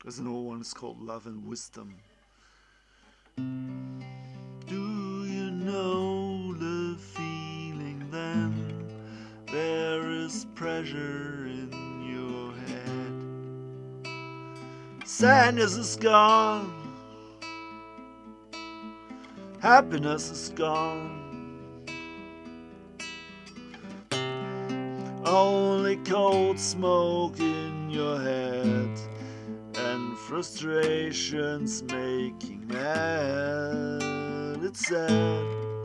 There's no one is called Love and Wisdom. Do you know the feeling then? There is pressure in your head. Sadness is gone. Happiness is gone. Only cold smoke in your head, and frustrations making mad. It's sad.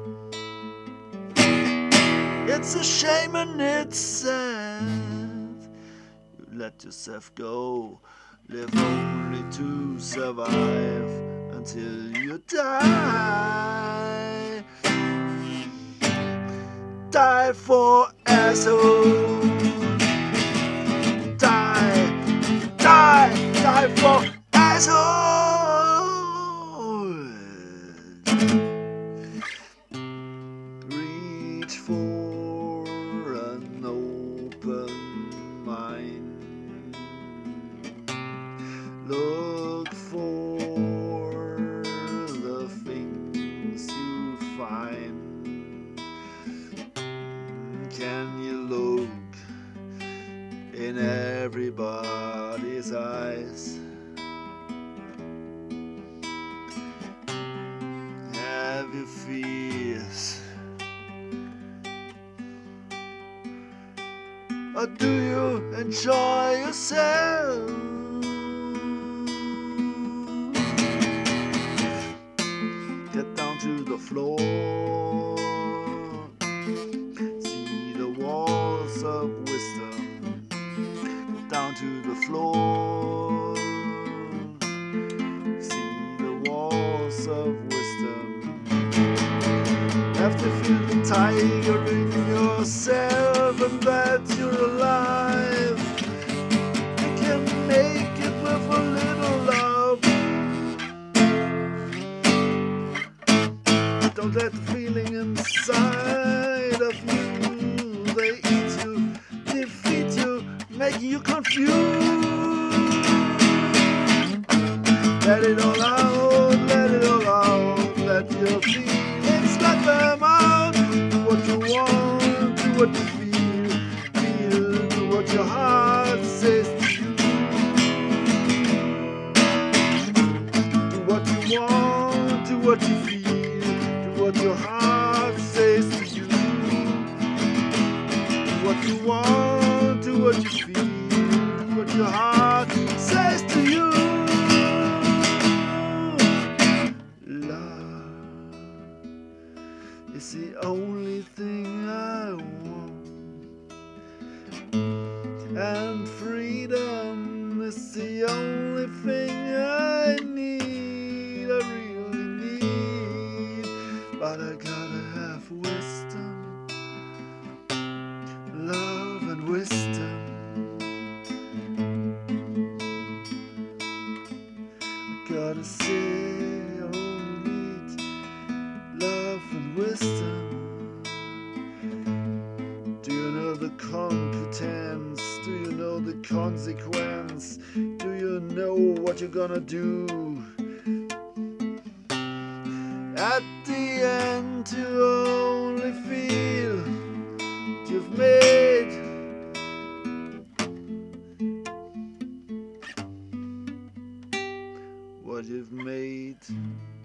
It's a shame and it's sad. You let yourself go, live only to survive until you die. Die for asshole. Die for asshole. Reach for an open mind. Look for the things you find. Can you look in everybody's eyes? Have your fears, or do you enjoy yourself? Get down to the floor. Of wisdom, get down to the floor. See the walls of wisdom. Have to feel the tiger in yourself and that you're alive. You can make it with a little love. Don't let the feeling inside of you, they eat you, defeat you, making you confused. Let it all out, let it all out. Let your feelings let them out. Do what you want, do what you feel, do what your heart says to you. Do what you want, do what you feel, do what your heart says to you. What you want, do what you feel, do what your heart says to you. Love is the only thing I want, and freedom is the only thing I need. I really need, but I gotta have wisdom. Love and wisdom. I gotta say, I only need love and wisdom. Do you know the competence? Do you know the consequence? Do you know what you're gonna do? At the end, you only feel you've made. What you've made.